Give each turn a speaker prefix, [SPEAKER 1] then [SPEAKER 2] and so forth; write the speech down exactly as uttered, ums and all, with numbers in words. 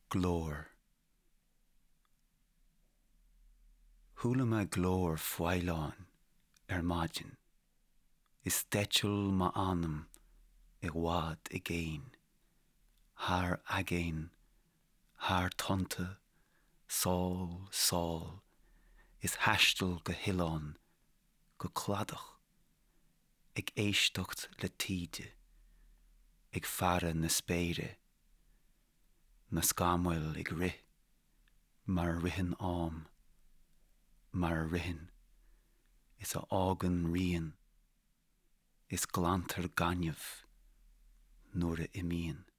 [SPEAKER 1] Glór. Thula me glór foileáin ar maidin. Is deitiúil má anam i ghád i géin. Thar agéin, thar tonta, sáil, sáil, is heistil go hileán, go cladach, ag éisteacht le tíde, ag fear na spéire, na scamhail ag rith, mar rithean am, mar rithean, is a ágan rian, is glantar gainmh nuair a imíonn.